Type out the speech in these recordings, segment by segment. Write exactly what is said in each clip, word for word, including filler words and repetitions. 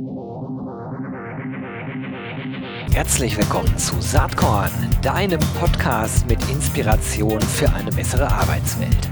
Herzlich willkommen zu Saatkorn, deinem Podcast mit Inspiration für eine bessere Arbeitswelt.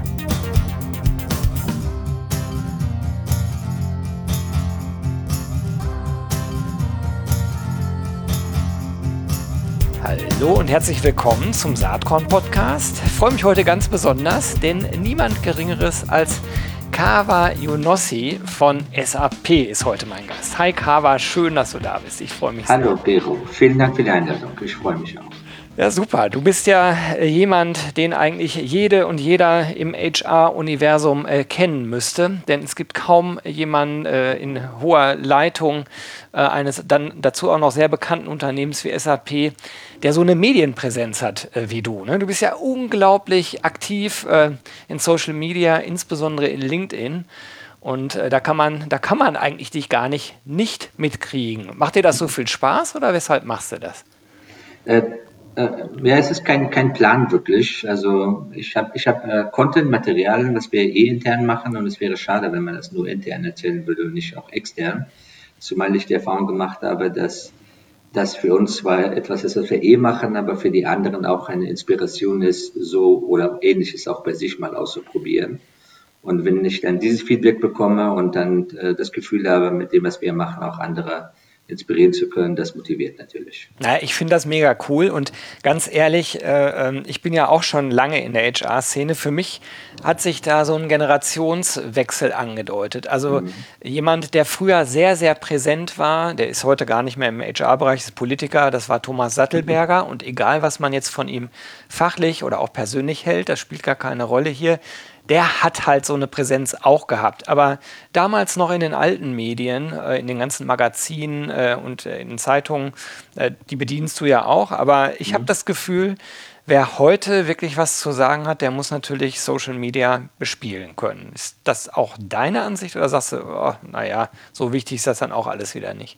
Hallo und herzlich willkommen zum Saatkorn-Podcast. Ich freue mich heute ganz besonders, denn niemand Geringeres als Kawa Younossi von S A P ist heute mein Gast. Hi Kawa, schön, dass du da bist. Ich freue mich sehr. Hallo Gero, vielen Dank für die Einladung. Ich freue mich auch. Ja, super. Du bist ja äh, jemand, den eigentlich jede und jeder im H R-Universum äh, kennen müsste, denn es gibt kaum jemanden äh, in hoher Leitung äh, eines dann dazu auch noch sehr bekannten Unternehmens wie S A P, der so eine Medienpräsenz hat äh, wie du. Ne? Du bist ja unglaublich aktiv äh, in Social Media, insbesondere in LinkedIn. Und äh, da kann man, da kann man eigentlich dich gar nicht nicht mitkriegen. Macht dir das so viel Spaß oder weshalb machst du das? Äh, äh, ja, es ist kein, kein Plan wirklich. Also ich habe ich hab, äh, Content-Material, das wir eh intern machen, und es wäre schade, wenn man das nur intern erzählen würde und nicht auch extern. Zumal ich die Erfahrung gemacht habe, dass das für uns zwar etwas ist, was wir eh machen, aber für die anderen auch eine Inspiration ist, so oder Ähnliches auch bei sich mal auszuprobieren. Und wenn ich dann dieses Feedback bekomme und dann äh, das Gefühl habe, mit dem, was wir machen, auch andere inspirieren zu können, das motiviert natürlich. Na, ich finde das mega cool und ganz ehrlich, äh, ähm, ich bin ja auch schon lange in der H R-Szene. Für mich hat sich da so ein Generationswechsel angedeutet. Also Mhm. jemand, der früher sehr, sehr präsent war, der ist heute gar nicht mehr im H R-Bereich, ist Politiker, das war Thomas Sattelberger. Und egal, was man jetzt von ihm fachlich oder auch persönlich hält, das spielt gar keine Rolle hier. Der hat halt so eine Präsenz auch gehabt. Aber damals noch in den alten Medien, äh, in den ganzen Magazinen äh, und äh, in den Zeitungen, äh, die bedienst du ja auch. Aber ich habe Mhm. das Gefühl, wer heute wirklich was zu sagen hat, der muss natürlich Social Media bespielen können. Ist das auch deine Ansicht oder sagst du, oh, naja, so wichtig ist das dann auch alles wieder nicht?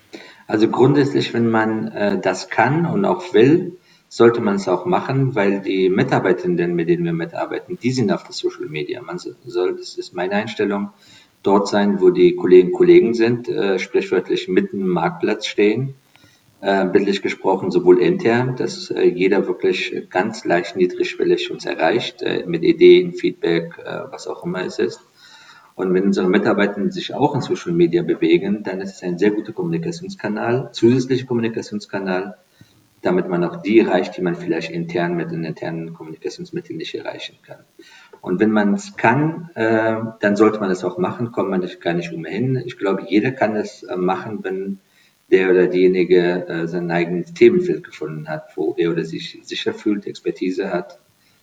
Also grundsätzlich, wenn man äh, das kann und auch will, sollte man es auch machen, weil die Mitarbeitenden, mit denen wir mitarbeiten, die sind auf der Social Media. Man so- soll, das ist meine Einstellung, dort sein, wo die Kolleginnen und Kollegen sind, äh, sprichwörtlich mitten im Marktplatz stehen, äh, bildlich gesprochen, sowohl intern, dass äh, jeder wirklich ganz leicht niedrigschwellig uns erreicht, äh, mit Ideen, Feedback, äh, was auch immer es ist. Und wenn unsere Mitarbeiter sich auch in Social Media bewegen, dann ist es ein sehr guter Kommunikationskanal, zusätzlicher Kommunikationskanal, damit man auch die erreicht, die man vielleicht intern mit den internen Kommunikationsmitteln nicht erreichen kann. Und wenn man es kann, äh, dann sollte man es auch machen, kommt man nicht, gar nicht umhin. Ich glaube, jeder kann es äh, machen, wenn der oder diejenige äh, sein eigenes Themenfeld gefunden hat, wo er oder sich sicher fühlt, Expertise hat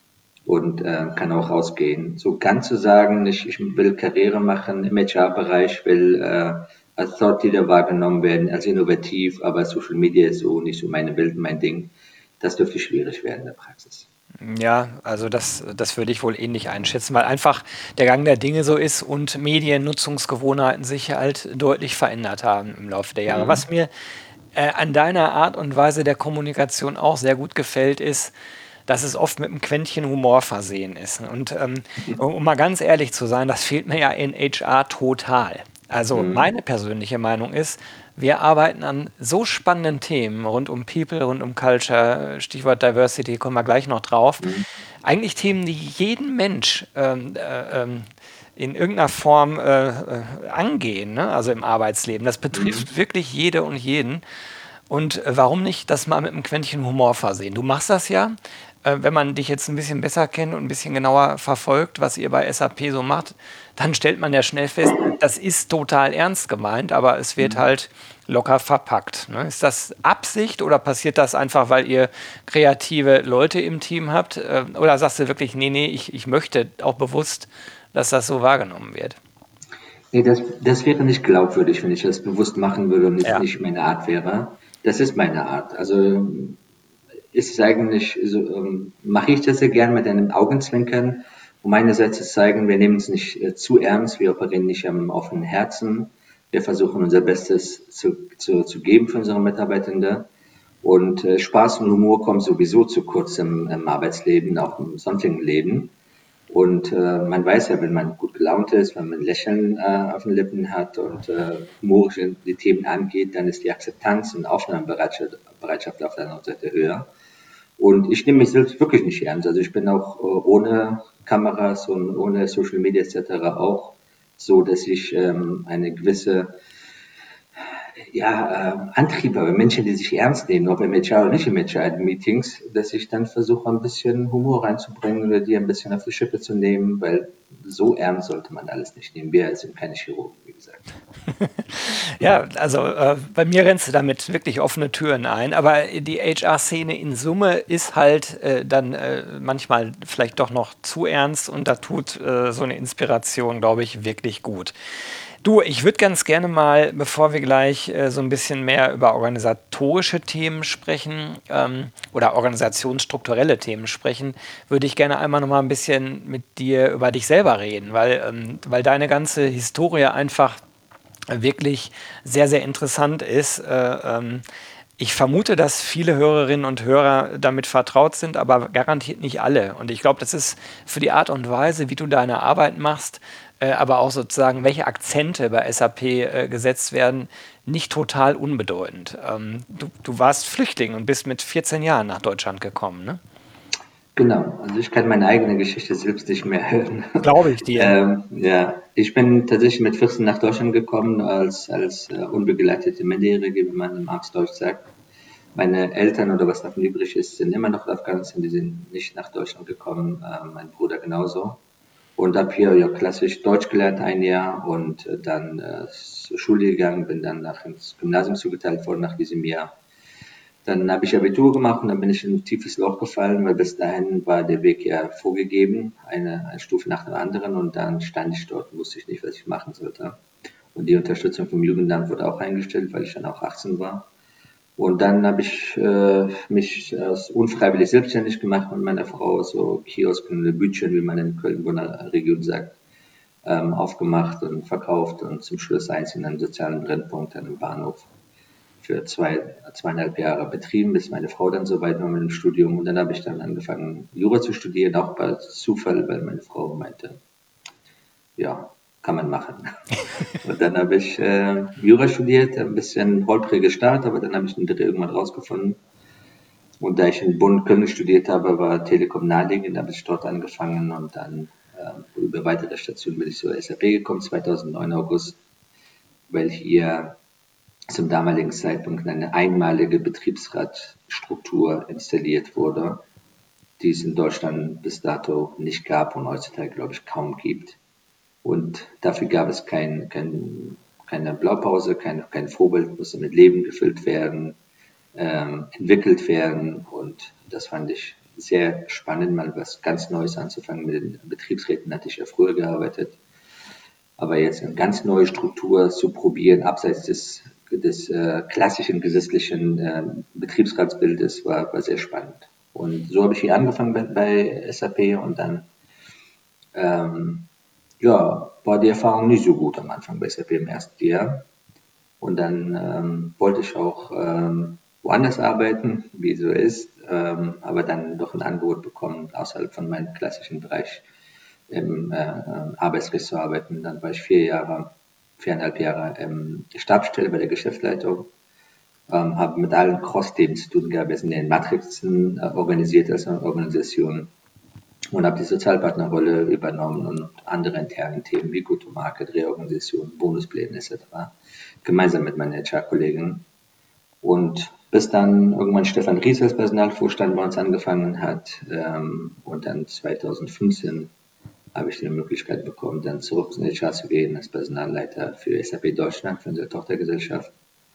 und äh, kann auch rausgehen. So ganz zu sagen, ich, ich will Karriere machen im H R-Bereich, will äh, als Thought Leader wahrgenommen werden, als innovativ, aber Social Media ist so nicht so meine Welt, mein Ding. Das dürfte schwierig werden in der Praxis. Ja, also das, das würde ich wohl ähnlich einschätzen, weil einfach der Gang der Dinge so ist und Mediennutzungsgewohnheiten sich halt deutlich verändert haben im Laufe der Jahre. Mhm. Was mir äh, an deiner Art und Weise der Kommunikation auch sehr gut gefällt, ist, dass es oft mit einem Quäntchen Humor versehen ist. Und ähm, um mal ganz ehrlich zu sein, das fehlt mir ja in H R total. Also Mhm. meine persönliche Meinung ist, wir arbeiten an so spannenden Themen rund um People, rund um Culture, Stichwort Diversity, kommen wir gleich noch drauf. Mhm. Eigentlich Themen, die jeden Mensch ähm, äh, ähm, in irgendeiner Form äh, äh, angehen, ne? Also im Arbeitsleben. Das Mhm. betrifft wirklich jede und jeden. Und äh, warum nicht das mal mit einem Quäntchen Humor versehen? Du machst das ja, äh, wenn man dich jetzt ein bisschen besser kennt und ein bisschen genauer verfolgt, was ihr bei S A P so macht, dann stellt man ja schnell fest, das ist total ernst gemeint, aber es wird Mhm. halt locker verpackt. Ne? Ist das Absicht oder passiert das einfach, weil ihr kreative Leute im Team habt? Äh, oder sagst du wirklich, nee, nee, ich, ich möchte auch bewusst, dass das so wahrgenommen wird? Nee, das, das wäre nicht glaubwürdig, wenn ich das bewusst machen würde und es Ja. nicht meine Art wäre. Das ist meine Art. Also ist es eigentlich, so, ähm, mache ich das sehr gern mit einem Augenzwinkern, um einerseits zu zeigen, wir nehmen es nicht äh, zu ernst, wir operieren nicht am offenen Herzen, wir versuchen unser Bestes zu, zu, zu geben für unsere Mitarbeitenden. Und äh, Spaß und Humor kommen sowieso zu kurz im, im Arbeitsleben, auch im sonstigen Leben. Und äh, man weiß ja, wenn man gut gelaunt ist, wenn man ein Lächeln äh, auf den Lippen hat und äh, humorisch die Themen angeht, dann ist die Akzeptanz und Aufnahmebereitschaft Bereitschaft auf der anderen Seite höher. Und ich nehme mich selbst wirklich nicht ernst. Also ich bin auch äh, ohne Kameras und ohne Social Media et cetera auch so, dass ich ähm, eine gewisse ja, äh, Antrieb habe. Menschen, die sich ernst nehmen, ob im H R oder nicht im H R-Meetings, dass ich dann versuche, ein bisschen Humor reinzubringen oder die ein bisschen auf die Schippe zu nehmen, weil so ernst sollte man alles nicht nehmen. Wir sind keine Chirurgen, wie gesagt. Ja, also äh, bei mir rennst du damit wirklich offene Türen ein, aber die H R-Szene in Summe ist halt äh, dann äh, manchmal vielleicht doch noch zu ernst und da tut äh, so eine Inspiration, glaube ich, wirklich gut. Du, ich würde ganz gerne mal, bevor wir gleich äh, so ein bisschen mehr über organisatorische Themen sprechen ähm, oder organisationsstrukturelle Themen sprechen, würde ich gerne einmal noch mal ein bisschen mit dir über dich selber reden, weil, ähm, weil deine ganze Historie einfach wirklich sehr, sehr interessant ist. Äh, ähm, ich vermute, dass viele Hörerinnen und Hörer damit vertraut sind, aber garantiert nicht alle. Und ich glaube, das ist für die Art und Weise, wie du deine Arbeit machst, äh, aber auch sozusagen, welche Akzente bei S A P äh, gesetzt werden, nicht total unbedeutend. Ähm, du, du warst Flüchtling und bist mit vierzehn Jahren nach Deutschland gekommen, ne? Genau, also ich kann meine eigene Geschichte selbst nicht mehr hören. Glaube ich dir. ähm, ja, ich bin tatsächlich mit vierzehn nach Deutschland gekommen als, als äh, unbegleitete Minderjährige, wie man im Amtsdeutsch sagt. Meine Eltern oder was davon übrig ist, sind immer noch in Afghanistan, die sind nicht nach Deutschland gekommen, äh, mein Bruder genauso. Und habe hier ja klassisch Deutsch gelernt ein Jahr und äh, dann äh, zur Schule gegangen, bin dann nach ins Gymnasium zugeteilt worden nach diesem Jahr. Dann habe ich Abitur gemacht und dann bin ich in ein tiefes Loch gefallen, weil bis dahin war der Weg ja vorgegeben, eine, eine Stufe nach der anderen und dann stand ich dort und wusste ich nicht, was ich machen sollte. Und die Unterstützung vom Jugendamt wurde auch eingestellt, weil ich dann auch achtzehn war. Und dann habe ich äh, mich als unfreiwillig selbstständig gemacht mit meiner Frau, so Kiosken oder Bütchen, wie man in Köln-Bonner Region sagt, ähm, aufgemacht und verkauft und zum Schluss eins in einem sozialen Brennpunkt an einem Bahnhof für zwei, zweieinhalb Jahre betrieben, bis meine Frau dann so weit war mit dem Studium. Und dann habe ich dann angefangen, Jura zu studieren, auch bei Zufall, weil meine Frau meinte, ja, kann man machen. Und dann habe ich äh, Jura studiert, ein bisschen holprige Start, aber dann habe ich den Dreh irgendwann rausgefunden. Und da ich in Bonn, Köln studiert habe, war Telekom naheliegend, habe ich dort angefangen und dann äh, über weitere Stationen bin ich zur S A P gekommen, zweitausendneun August, weil hier zum damaligen Zeitpunkt eine einmalige Betriebsratsstruktur installiert wurde, die es in Deutschland bis dato nicht gab und heutzutage, glaube ich, kaum gibt. Und dafür gab es kein, kein, keine Blaupause, kein, kein Vorbild, musste mit Leben gefüllt werden, ähm, entwickelt werden. Und das fand ich sehr spannend, mal was ganz Neues anzufangen. Mit den Betriebsräten hatte ich ja früher gearbeitet. Aber jetzt eine ganz neue Struktur zu probieren, abseits des, des äh, klassischen gesetzlichen äh, Betriebsratsbildes, war, war sehr spannend. Und so habe ich hier angefangen bei, bei S A P und dann ähm, ja, war die Erfahrung nicht so gut am Anfang bei S A P im ersten Jahr. Und dann ähm, wollte ich auch ähm, woanders arbeiten, wie so ist, ähm, aber dann doch ein Angebot bekommen, außerhalb von meinem klassischen Bereich im äh, Arbeitsrecht zu arbeiten. Dann war ich vier Jahre, viereinhalb Jahre ähm, Stabsstelle bei der Geschäftsleitung, ähm, habe mit allen Cross-Themen zu tun gehabt. Wir sind in Matrixen äh, organisiert als eine Organisation und habe die Sozialpartnerrolle übernommen und andere interne Themen wie Go-to-Market, Reorganisation, Bonuspläne et cetera gemeinsam mit meinen H R-Kollegen. Und bis dann irgendwann Stefan Ries als Personalvorstand bei uns angefangen hat ähm, und dann zweitausendfünfzehn habe ich die Möglichkeit bekommen, dann zurück in H R zu gehen als Personalleiter für S A P Deutschland, für unsere Tochtergesellschaft.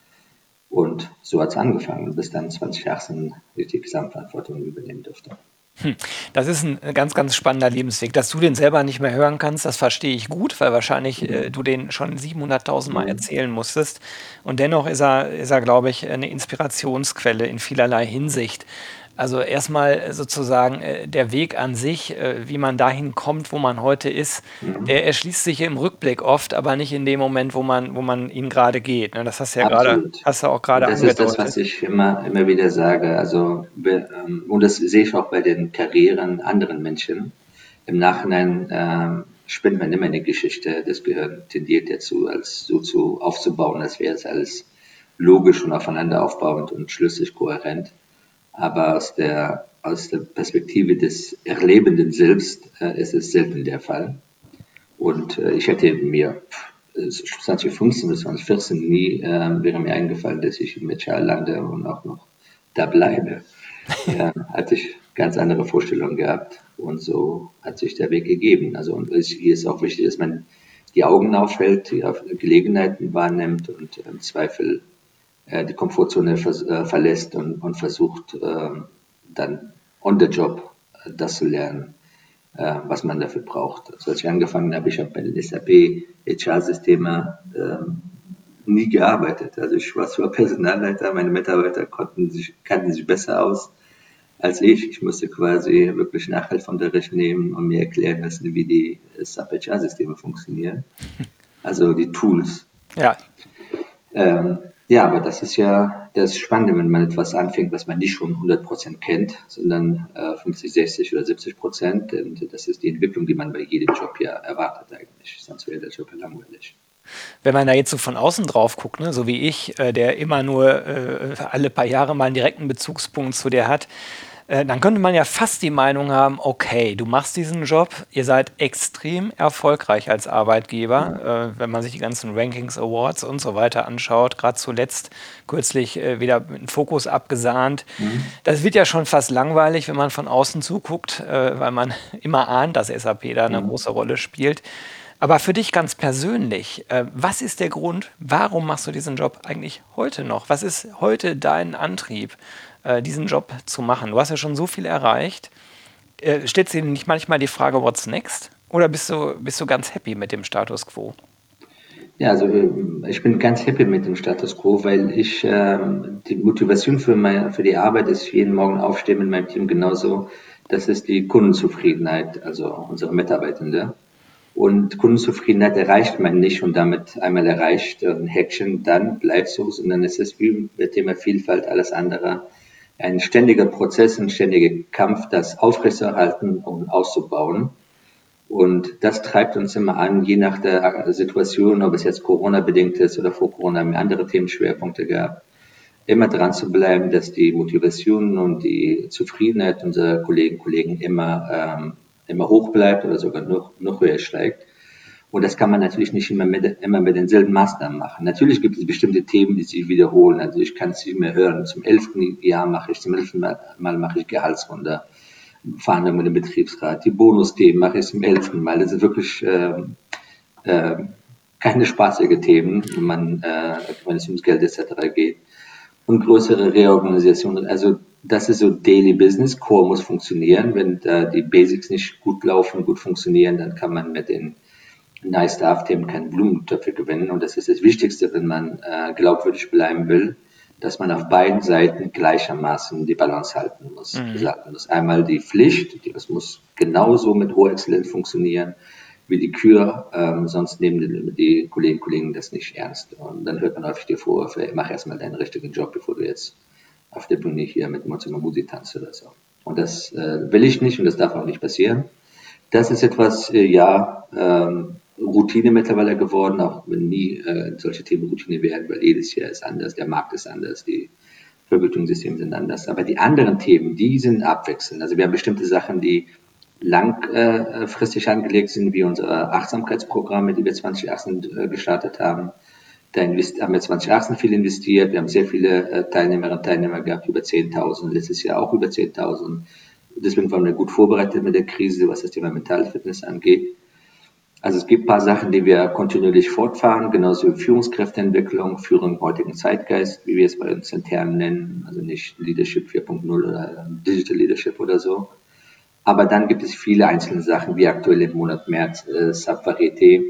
Und so hat es angefangen, bis dann zweitausendachtzehn ich die Gesamtverantwortung übernehmen durfte. Hm. Das ist ein ganz, ganz spannender Lebensweg. Dass du den selber nicht mehr hören kannst, das verstehe ich gut, weil wahrscheinlich äh, du den schon siebenhunderttausend Mal erzählen musstest. Und dennoch ist er, ist er, glaube ich, eine Inspirationsquelle in vielerlei Hinsicht. Also erstmal sozusagen äh, der Weg an sich, äh, wie man dahin kommt, wo man heute ist, der erschließt sich im Rückblick oft, aber nicht in dem Moment, wo man, wo man ihn gerade geht. Ne? Das hast du ja gerade, Absolut. hast du auch Und gerade das ist das, was angedeutet. ich immer, immer wieder sage. Also, be- ähm, und das sehe ich auch bei den Karrieren anderen Menschen. Im Nachhinein ähm, spinnt man immer eine Geschichte. Das Gehirn tendiert dazu, als so zu aufzubauen, als wäre es alles logisch und aufeinander aufbauend und schlüssig, kohärent. Aber aus der, aus der Perspektive des Erlebenden selbst äh, ist es selten der Fall. Und äh, ich hätte mir äh, zwanzig fünfzehn bis zwanzig vierzehn nie äh, wäre mir eingefallen, dass ich im H R lande und auch noch da bleibe. Äh, hatte ich ganz andere Vorstellungen gehabt und so hat sich der Weg gegeben. Also und es, hier ist auch wichtig, dass man die Augen aufhält, die auf Gelegenheiten wahrnimmt und im Zweifel äh, die Komfortzone vers äh, verlässt und, und versucht äh, dann on the job äh, das zu lernen, äh, was man dafür braucht. Also als ich angefangen habe, ich habe bei den S A P H R-Systeme äh, nie gearbeitet. Also ich war zwar Personalleiter, meine Mitarbeiter konnten sich, kannten sich besser aus als ich. Ich musste quasi wirklich Nachhilfeunterricht nehmen und mir erklären lassen, wie die S A P H R-Systeme funktionieren. Also die Tools. Ja. Ähm, ja, aber das ist ja das Spannende, wenn man etwas anfängt, was man nicht schon hundert Prozent kennt, sondern äh, fünfzig, sechzig oder siebzig Prozent. Und das ist die Entwicklung, die man bei jedem Job ja erwartet eigentlich. Sonst wäre der Job ja langweilig. Wenn man da jetzt so von außen drauf guckt, ne, so wie ich, äh, der immer nur äh, alle paar Jahre mal einen direkten Bezugspunkt zu dir hat, äh, dann könnte man ja fast die Meinung haben, okay, du machst diesen Job, ihr seid extrem erfolgreich als Arbeitgeber, äh, wenn man sich die ganzen Rankings, Awards und so weiter anschaut, gerade zuletzt kürzlich äh, wieder mit dem Fokus abgesahnt. Mhm. Das wird ja schon fast langweilig, wenn man von außen zuguckt, äh, weil man immer ahnt, dass S A P da eine Mhm. große Rolle spielt. Aber für dich ganz persönlich, äh, was ist der Grund, warum machst du diesen Job eigentlich heute noch? Was ist heute dein Antrieb, äh, diesen Job zu machen? Du hast ja schon so viel erreicht. Äh, stellst du dir nicht manchmal die Frage, what's next? Oder bist du, bist du ganz happy mit dem Status quo? Ja, also äh, ich bin ganz happy mit dem Status quo, weil ich ähm, die Motivation für meine, für die Arbeit ist jeden Morgen aufstehen mit meinem Team genauso. Das ist die Kundenzufriedenheit, also unsere Mitarbeitende. Und Kundenzufriedenheit erreicht man nicht und damit einmal erreicht ein Häkchen, dann bleibt so, sondern es ist wie mit Thema Vielfalt, alles andere. Ein ständiger Prozess, ein ständiger Kampf, das aufrechtzuerhalten und auszubauen. Und das treibt uns immer an, je nach der Situation, ob es jetzt Corona-bedingt ist oder vor Corona haben wir andere Themenschwerpunkte gehabt, immer dran zu bleiben, dass die Motivation und die Zufriedenheit unserer Kollegen und Kollegen immer, ähm, immer hoch bleibt oder sogar noch, noch höher steigt. Und das kann man natürlich nicht immer mit, immer mit denselben Maßnahmen machen. Natürlich gibt es bestimmte Themen, die sich wiederholen. Also ich kann es nicht mehr hören. Zum elften Jahr mache ich, zum elften Mal, Mal mache ich Gehaltsrunde. Verhandlungen mit dem Betriebsrat. Die Bonusthemen mache ich zum elften Mal. Das sind wirklich äh, äh, keine spaßige Themen, wenn, man, äh, wenn es ums Geld et cetera geht. Und größere Reorganisationen. Also das ist so Daily Business. Core muss funktionieren. Wenn da die Basics nicht gut laufen, gut funktionieren, dann kann man mit den Nice-to-have-Themen keine Blumentöpfe gewinnen. Und das ist das Wichtigste, wenn man äh, glaubwürdig bleiben will, dass man auf beiden Seiten gleichermaßen die Balance halten muss. Mhm. Gesagt, muss einmal die Pflicht, die, das muss genauso mit hoher Exzellenz funktionieren wie die Kür, ähm, sonst nehmen die, die Kolleginnen und Kollegen das nicht ernst. Und dann hört man häufig die Vorwürfe, mach erstmal deinen richtigen Job, bevor du jetzt auf der Bühne hier mit Mozilla Musi tanzt oder so. Und das äh, will ich nicht und das darf auch nicht passieren. Das ist etwas, äh, ja, ähm, Routine mittlerweile geworden, auch wenn nie äh, solche Themen Routine werden, weil jedes Jahr ist anders, der Markt ist anders, die Vergütungssysteme sind anders. Aber die anderen Themen, die sind abwechselnd. Also wir haben bestimmte Sachen, die langfristig äh, angelegt sind, wie unsere Achtsamkeitsprogramme, die wir zwanzig achtzehn äh, gestartet haben. Da haben wir zwanzig achtzehn viel investiert. Wir haben sehr viele äh, Teilnehmerinnen und Teilnehmer gehabt, über zehntausend, letztes Jahr auch über zehntausend. Deswegen waren wir gut vorbereitet mit der Krise, was das Thema Mentalfitness angeht. Also es gibt ein paar Sachen, die wir kontinuierlich fortfahren, genauso wie Führungskräfteentwicklung, Führung im heutigen Zeitgeist, wie wir es bei uns intern nennen, also nicht Leadership vier Punkt null oder Digital Leadership oder so. Aber dann gibt es viele einzelne Sachen, wie aktuell im Monat März, äh, Subvarieté,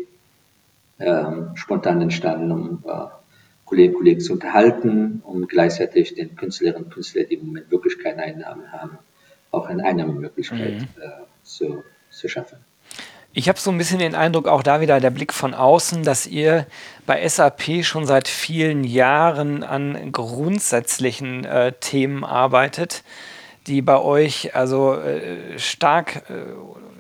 ähm, spontan entstanden, um äh, Kolleginnen und Kollegen zu unterhalten, um gleichzeitig den Künstlerinnen und Künstlern, die im Moment wirklich keine Einnahmen haben, auch eine Einnahmemöglichkeit Mhm. äh, zu, zu schaffen. Ich habe so ein bisschen den Eindruck, auch da wieder der Blick von außen, dass ihr bei S A P schon seit vielen Jahren an grundsätzlichen äh, Themen arbeitet, die bei euch also äh, stark äh,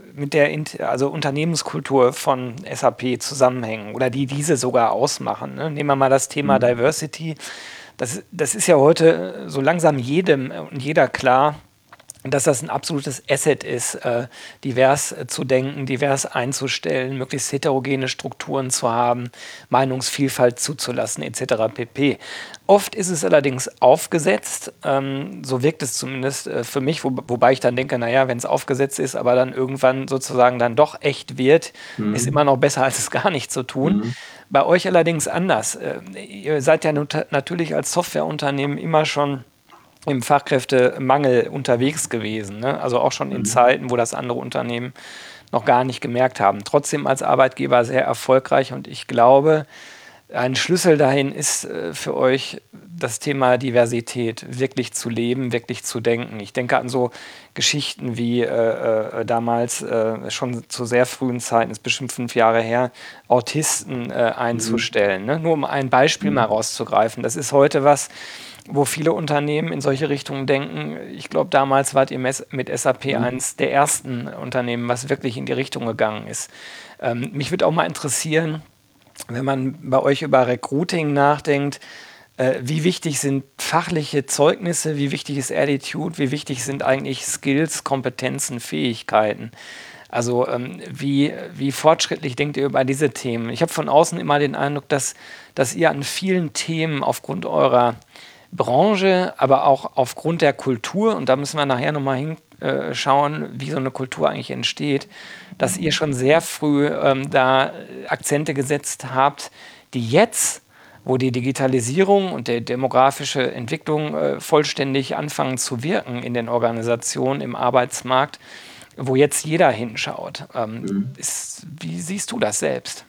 mit der also Unternehmenskultur von S A P zusammenhängen oder die diese sogar ausmachen. Ne? Nehmen wir mal das Thema Mhm. Diversity. Das, das ist ja heute so langsam jedem und jeder klar, dass das ein absolutes Asset ist, äh, divers äh, zu denken, divers einzustellen, möglichst heterogene Strukturen zu haben, Meinungsvielfalt zuzulassen, et cetera pp. Oft ist es allerdings aufgesetzt, ähm, so wirkt es zumindest äh, für mich, wo, wobei ich dann denke, naja, wenn es aufgesetzt ist, aber dann irgendwann sozusagen dann doch echt wird, ist immer Mhm. noch besser, als es gar nicht zu tun. Mhm. Bei euch allerdings anders. Äh, ihr seid ja nat- natürlich als Softwareunternehmen immer schon im Fachkräftemangel unterwegs gewesen. Ne? Also auch schon in Mhm. Zeiten, wo das andere Unternehmen noch gar nicht gemerkt haben. Trotzdem als Arbeitgeber sehr erfolgreich und ich glaube, ein Schlüssel dahin ist äh, für euch das Thema Diversität wirklich zu leben, wirklich zu denken. Ich denke an so Geschichten wie äh, äh, damals äh, schon zu sehr frühen Zeiten, ist bestimmt fünf Jahre her, Autisten äh, Mhm. einzustellen. Ne? Nur um ein Beispiel mal Mhm. rauszugreifen. Das ist heute was, wo viele Unternehmen in solche Richtungen denken. Ich glaube, damals wart ihr mes- mit S A P Mhm. eines der ersten Unternehmen, was wirklich in die Richtung gegangen ist. Ähm, mich würde auch mal interessieren, wenn man bei euch über Recruiting nachdenkt, äh, wie wichtig sind fachliche Zeugnisse, wie wichtig ist Attitude, wie wichtig sind eigentlich Skills, Kompetenzen, Fähigkeiten? Also ähm, wie, wie fortschrittlich denkt ihr über diese Themen? Ich habe von außen immer den Eindruck, dass, dass ihr an vielen Themen aufgrund eurer Branche, aber auch aufgrund der Kultur, und da müssen wir nachher nochmal hinschauen, wie so eine Kultur eigentlich entsteht, dass ihr schon sehr früh ähm, da Akzente gesetzt habt, die jetzt, wo die Digitalisierung und die demografische Entwicklung äh, vollständig anfangen zu wirken in den Organisationen, im Arbeitsmarkt, wo jetzt jeder hinschaut. Ähm, Mhm. ist, wie siehst du das selbst?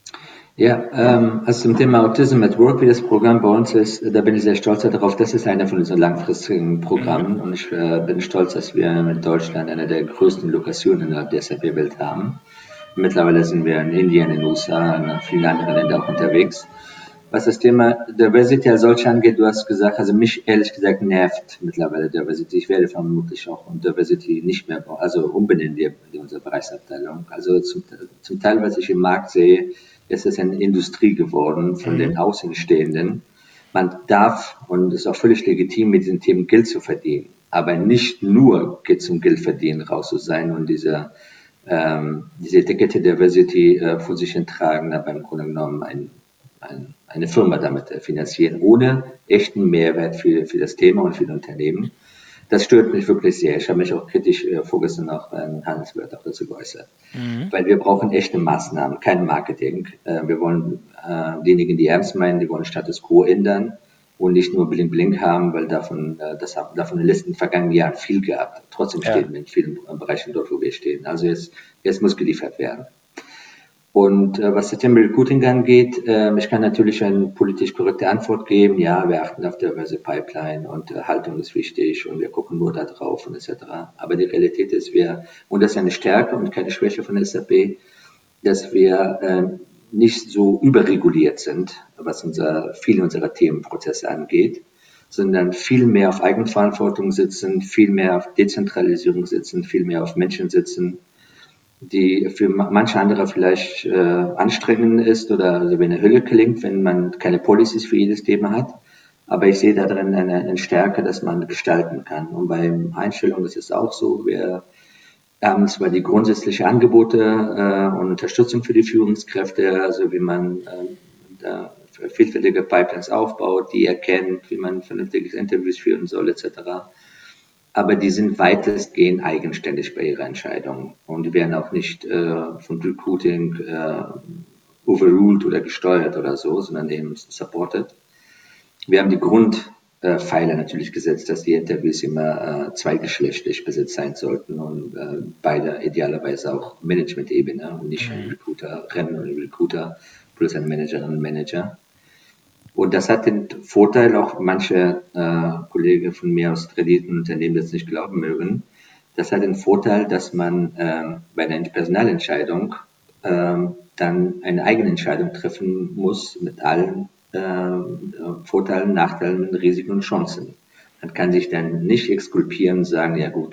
Ja, ähm, also zum Thema Autism at Work, wie das Programm bei uns ist, da bin ich sehr stolz darauf. Das ist einer von unseren langfristigen Mhm. Programmen und ich äh, bin stolz, dass wir in Deutschland eine der größten Lokationen innerhalb der S A P-Welt haben. Mittlerweile sind wir in Indien, in den U S A, in vielen anderen Ländern auch unterwegs. Was das Thema Diversity als solch angeht, du hast gesagt, also mich ehrlich gesagt nervt mittlerweile Diversity. Ich werde vermutlich auch Diversity nicht mehr, also umbenennen wir in unsere Bereichsabteilung. Also zum, zum Teil, was ich im Markt sehe, ist es eine Industrie geworden von Mhm. den Außenstehenden. Man darf, und es ist auch völlig legitim, mit diesen Themen Geld zu verdienen. Aber nicht nur geht es um Geld verdienen, raus zu sein und diese, ähm, diese Etikette Diversity äh, vor sich hin tragen, aber im Grunde genommen ein ein, eine Firma damit finanzieren, ohne echten Mehrwert für, für das Thema und für das Unternehmen. Das stört mich wirklich sehr. Ich habe mich auch kritisch äh, vorgestern noch in Handelsblatt auch dazu geäußert. Mhm. Weil wir brauchen echte Maßnahmen, kein Marketing. Äh, wir wollen äh, diejenigen, die ernst meinen, die wollen Status Quo ändern und nicht nur Blink Blink haben, weil davon, äh, das haben davon in den letzten vergangenen Jahren viel gehabt. Trotzdem Ja. stehen wir in vielen Bereichen dort, wo wir stehen. Also jetzt, jetzt muss geliefert werden. Und äh, was das Thema Recruiting angeht, äh, ich kann natürlich eine politisch korrekte Antwort geben. Ja, wir achten auf diverse Pipeline und äh, Haltung ist wichtig und wir gucken nur da drauf und et cetera. Aber die Realität ist, wir, und das ist eine Stärke und keine Schwäche von S A P, dass wir äh, nicht so überreguliert sind, was unser, viele unserer Themenprozesse angeht, sondern viel mehr auf Eigenverantwortung sitzen, viel mehr auf Dezentralisierung sitzen, viel mehr auf Menschen sitzen, die für manche andere vielleicht äh, anstrengend ist oder also wie eine Hölle klingt, wenn man keine Policies für jedes Thema hat. Aber ich sehe da drin eine, eine Stärke, dass man gestalten kann. Und beim Einstellung ist es auch so, wir haben zwar die grundsätzlichen Angebote äh, und Unterstützung für die Führungskräfte, also wie man äh, da vielfältige Pipelines aufbaut, die erkennt, wie man vernünftiges Interviews führen soll, et cetera. Aber die sind weitestgehend eigenständig bei ihrer Entscheidung und die werden auch nicht äh, von Recruiting äh, overruled oder gesteuert oder so, sondern eben supported. Wir haben die Grundpfeiler äh, natürlich gesetzt, dass die Interviews immer äh, zweigeschlechtlich besetzt sein sollten und äh, beide idealerweise auch Management-Ebene und nicht ein Mhm. Recruiter-Rennen oder ein Recruiter plus ein Managerin und Manager. Und das hat den Vorteil, auch manche äh, Kollegen von mir aus Kreditenunternehmen das nicht glauben mögen, das hat den Vorteil, dass man ähm, bei einer Personalentscheidung ähm, dann eine eigene Entscheidung treffen muss mit allen äh, Vorteilen, Nachteilen, Risiken und Chancen. Man kann sich dann nicht exkulpieren und sagen, ja gut,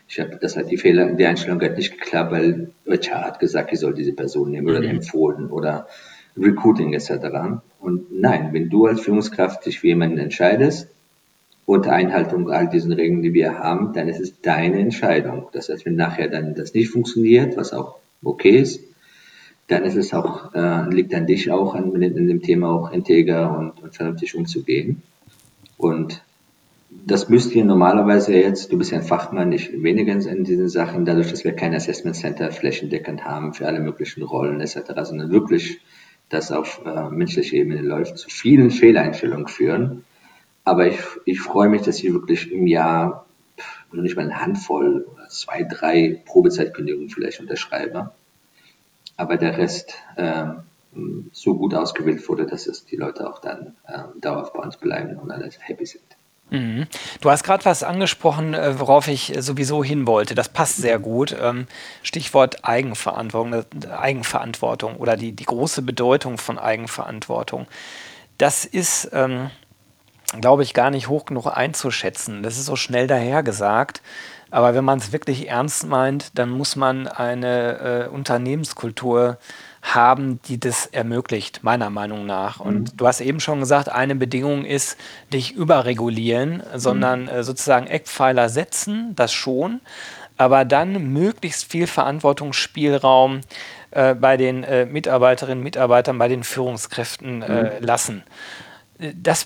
Ich habe, das hat die Fehler, die Einstellung hat nicht geklappt, weil H R hat gesagt, ich soll diese Person nehmen oder Mhm. empfohlen oder Recruiting et cetera. Und nein, wenn du als Führungskraft dich für jemanden entscheidest, unter Einhaltung all diesen Regeln, die wir haben, dann ist es deine Entscheidung. Das heißt, wenn nachher dann das nicht funktioniert, was auch okay ist, dann ist es auch, äh, liegt an dich auch, an, in dem Thema auch integer und, und vernünftig umzugehen. Und das müsst ihr normalerweise jetzt, du bist ja ein Fachmann, nicht weniger in diesen Sachen, dadurch, dass wir kein Assessment Center flächendeckend haben für alle möglichen Rollen et cetera, sondern wirklich das auf äh, menschlicher Ebene läuft, zu vielen Fehleinstellungen führen. Aber ich, ich freue mich, dass ich wirklich im Jahr noch nicht mal eine Handvoll oder zwei, drei Probezeitkündigungen vielleicht unterschreibe. Aber der Rest ähm, so gut ausgewählt wurde, dass es die Leute auch dann ähm, dauerhaft bei uns bleiben und alle happy sind. Mhm. Du hast gerade was angesprochen, äh, worauf ich äh, sowieso hin wollte. Das passt sehr gut. Ähm, Stichwort Eigenverantwortung, äh, Eigenverantwortung oder die, die große Bedeutung von Eigenverantwortung. Das ist, ähm, glaube ich, gar nicht hoch genug einzuschätzen. Das ist so schnell dahergesagt. Aber wenn man es wirklich ernst meint, dann muss man eine äh, Unternehmenskultur haben, die das ermöglicht, meiner Meinung nach. Und Mhm. du hast eben schon gesagt, eine Bedingung ist, nicht überregulieren, sondern Mhm. äh, sozusagen Eckpfeiler setzen, das schon, aber dann möglichst viel Verantwortungsspielraum äh, bei den äh, Mitarbeiterinnen, Mitarbeitern, bei den Führungskräften äh, Mhm. lassen. Das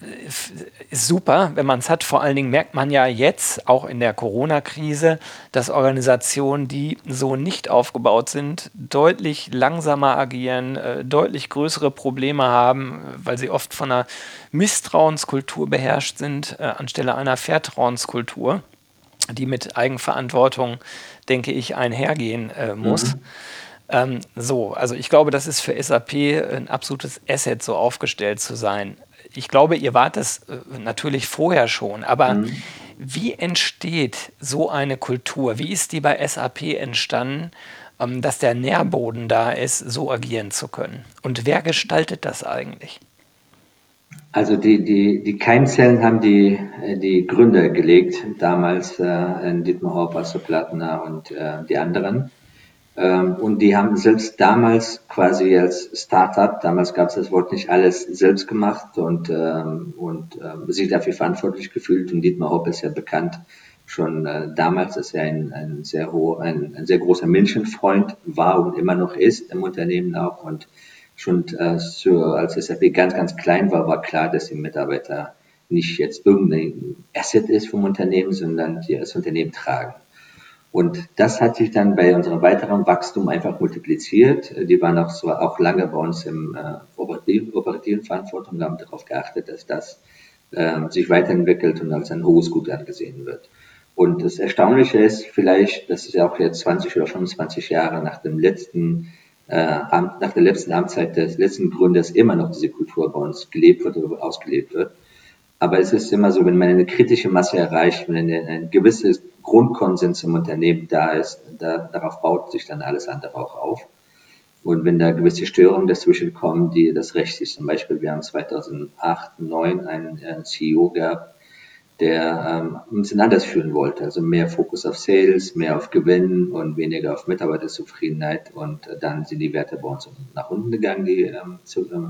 ist super, wenn man es hat. Vor allen Dingen merkt man ja jetzt, auch in der Corona-Krise, dass Organisationen, die so nicht aufgebaut sind, deutlich langsamer agieren, äh, deutlich größere Probleme haben, weil sie oft von einer Misstrauenskultur beherrscht sind, äh, anstelle einer Vertrauenskultur, die mit Eigenverantwortung, denke ich, einhergehen äh, muss. Mhm. Ähm, so, also ich glaube, das ist für S A P ein absolutes Asset, so aufgestellt zu sein. Ich glaube, ihr wart das äh, natürlich vorher schon, aber Mhm. wie entsteht so eine Kultur? Wie ist die bei S A P entstanden, ähm, dass der Nährboden da ist, so agieren zu können? Und wer gestaltet das eigentlich? Also die, die, die Keimzellen haben die, äh, die Gründer gelegt, damals äh, Dietmar Hopp, Hasso Plattner und äh, die anderen. Ähm, und die haben selbst damals quasi als Startup, damals gab es das Wort nicht, alles selbst gemacht und, ähm, und ähm, sich dafür verantwortlich gefühlt. Und Dietmar Hopp ist ja bekannt schon äh, damals, dass er ein, ein, sehr hoher, ein, ein sehr großer Menschenfreund war und immer noch ist im Unternehmen auch. Und schon äh, so, als S A P ganz, ganz klein war, war klar, dass die Mitarbeiter nicht jetzt irgendein Asset ist vom Unternehmen, sondern die das Unternehmen tragen. Und das hat sich dann bei unserem weiteren Wachstum einfach multipliziert. Die waren auch, so, auch lange bei uns im äh, operativen, operativen Verantwortung, haben darauf geachtet, dass das äh, sich weiterentwickelt und als ein hohes Gut angesehen wird. Und das Erstaunliche ist vielleicht, das ist ja auch jetzt zwanzig oder fünfundzwanzig Jahre nach dem letzten äh, Amt, nach der letzten Amtszeit des letzten Gründers immer noch diese Kultur bei uns gelebt wird oder ausgelebt wird. Aber es ist immer so, wenn man eine kritische Masse erreicht, wenn eine, ein gewisses Grundkonsens im Unternehmen da ist, da, darauf baut sich dann alles andere auch auf. Und wenn da gewisse Störungen dazwischen kommen, die das Recht ist, zum Beispiel, wir haben zweitausendacht, zweitausendneun einen äh, C E O gehabt, der ähm, ein bisschen anders führen wollte. Also mehr Fokus auf Sales, mehr auf Gewinn und weniger auf Mitarbeiterzufriedenheit. Und äh, dann sind die Werte bei uns nach unten gegangen, die ähm, zu, äh,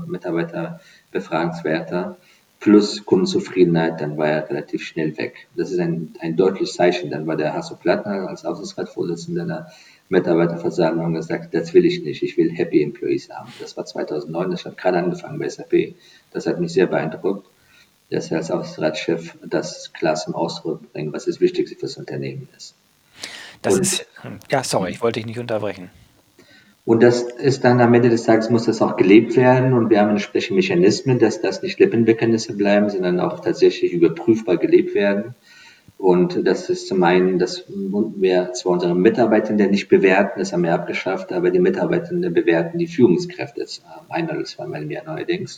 Mitarbeiterbefragungswerte. Plus Kundenzufriedenheit, dann war er relativ schnell weg. Das ist ein, ein deutliches Zeichen. Dann war der Hasso Plattner als Aufsichtsratsvorsitzender der Mitarbeiterversammlung gesagt, das will ich nicht, ich will Happy Employees haben. Das war zweitausendneun, das hat gerade angefangen bei S A P. Das hat mich sehr beeindruckt, dass er als Aufsichtsratschef das klar zum Ausdruck bringt, was das Wichtigste fürs Unternehmen ist. Das Und ist, ja, sorry, ich wollte dich nicht unterbrechen. Und das ist dann am Ende des Tages muss das auch gelebt werden und wir haben entsprechende Mechanismen, dass das nicht Lippenbekenntnisse bleiben, sondern auch tatsächlich überprüfbar gelebt werden. Und das ist zum einen, dass wir zwar unsere Mitarbeitenden nicht bewerten, das haben wir abgeschafft, aber die Mitarbeitenden bewerten die Führungskräfte jetzt ein oder zweimal im Jahr neuerdings.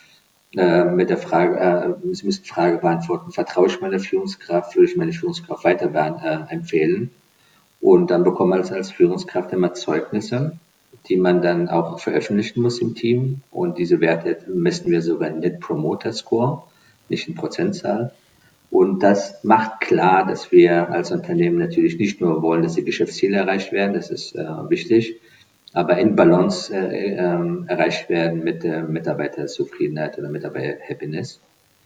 Äh, mit der Frage, äh, Sie müssen die Frage beantworten, vertraue ich meiner Führungskraft, würde ich meine Führungskraft weiter äh, empfehlen? Und dann bekommt man als Führungskraft immer Zeugnisse, die man dann auch veröffentlichen muss im Team. Und diese Werte messen wir sogar in Net Promoter Score, nicht in Prozentzahl. Und das macht klar, dass wir als Unternehmen natürlich nicht nur wollen, dass die Geschäftsziele erreicht werden, das ist äh, wichtig, aber in Balance äh, ähm, erreicht werden mit der Mitarbeiterzufriedenheit oder Mitarbeiter-Happiness.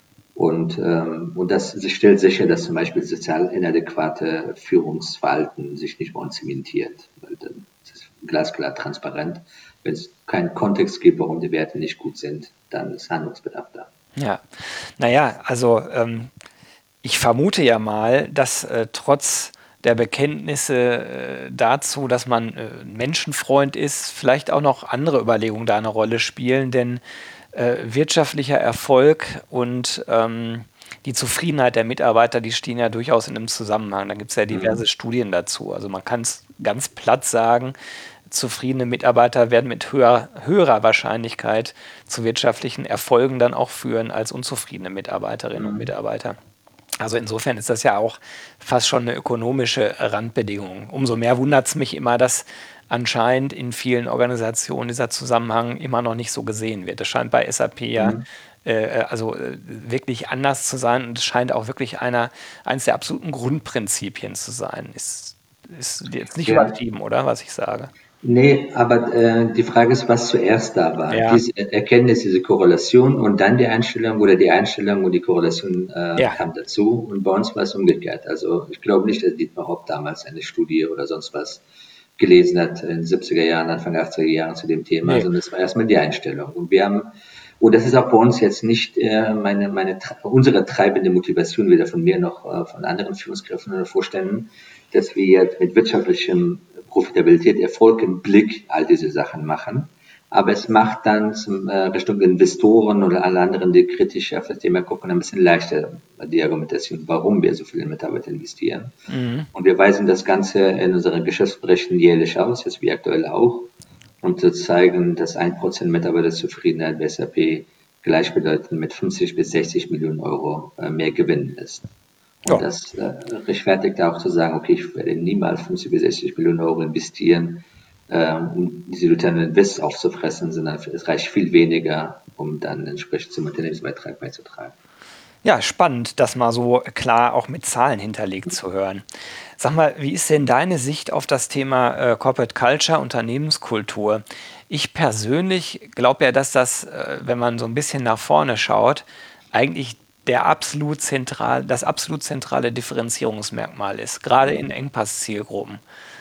Und, ähm, und das stellt sicher, dass zum Beispiel sozial inadäquate Führungsverhalten sich nicht mehr zementiert. Weil dann ist es glasklar transparent. Wenn es keinen Kontext gibt, warum die Werte nicht gut sind, dann ist Handlungsbedarf da. Ja, naja, also ähm, ich vermute ja mal, dass äh, trotz der Bekenntnisse äh, dazu, dass man äh, ein Menschenfreund ist, vielleicht auch noch andere Überlegungen da eine Rolle spielen, denn äh, wirtschaftlicher Erfolg und ähm, die Zufriedenheit der Mitarbeiter, die stehen ja durchaus in einem Zusammenhang. Da gibt es ja diverse Mhm. Studien dazu. Also man kann es ganz platt sagen, zufriedene Mitarbeiter werden mit höher, höherer Wahrscheinlichkeit zu wirtschaftlichen Erfolgen dann auch führen als unzufriedene Mitarbeiterinnen und Mhm. Mitarbeiter. Also insofern ist das ja auch fast schon eine ökonomische Randbedingung. Umso mehr wundert es mich immer, dass anscheinend in vielen Organisationen dieser Zusammenhang immer noch nicht so gesehen wird. Das scheint bei S A P ja Mhm. äh, also äh, wirklich anders zu sein und es scheint auch wirklich einer, eines der absoluten Grundprinzipien zu sein. Ist, ist jetzt nicht Ja, übertrieben, oder, was ich sage? nee, aber äh, die Frage ist, was zuerst da war. Ja, Diese Erkenntnis, diese Korrelation und dann die Einstellung oder die Einstellung und die Korrelation äh, ja. kam dazu. Und bei uns war es umgekehrt. Also ich glaube nicht, dass Dietmar Hopp damals eine Studie oder sonst was gelesen hat in den siebziger Jahren, Anfang achtziger Jahren zu dem Thema, Nee. sondern es war erstmal die Einstellung. Und wir haben, und das ist auch bei uns jetzt nicht äh, meine, meine, unsere treibende Motivation, weder von mir noch äh, von anderen Führungskräften oder Vorständen, dass wir jetzt mit wirtschaftlichem Profitabilität, Erfolg im Blick all diese Sachen machen. Aber es macht dann zum, äh, Richtung Investoren oder alle anderen, die kritisch auf das Thema gucken, ein bisschen leichter die Argumentation, warum wir so viele Mitarbeiter investieren. Mhm. Und wir weisen das Ganze in unseren Geschäftsberichten jährlich aus, jetzt wie aktuell auch, um zu zeigen, dass ein Prozent Mitarbeiterzufriedenheit bei S A P gleichbedeutend mit fünfzig bis sechzig Millionen Euro äh, mehr Gewinn ist. Und Ja. das äh, rechtfertigt auch zu sagen, okay, ich werde niemals fünfzig bis sechzig Millionen Euro investieren, ähm, um diese Return on Invest aufzufressen, sondern es reicht viel weniger, um dann entsprechend zum Unternehmensbeitrag beizutragen. Ja, spannend, das mal so klar auch mit Zahlen hinterlegt zu hören. Sag mal, wie ist denn deine Sicht auf das Thema äh, Corporate Culture, Unternehmenskultur? Ich persönlich glaube ja, dass das, äh, wenn man so ein bisschen nach vorne schaut, eigentlich der absolut zentral, das absolut zentrale Differenzierungsmerkmal ist, gerade in Engpass-Zielgruppen.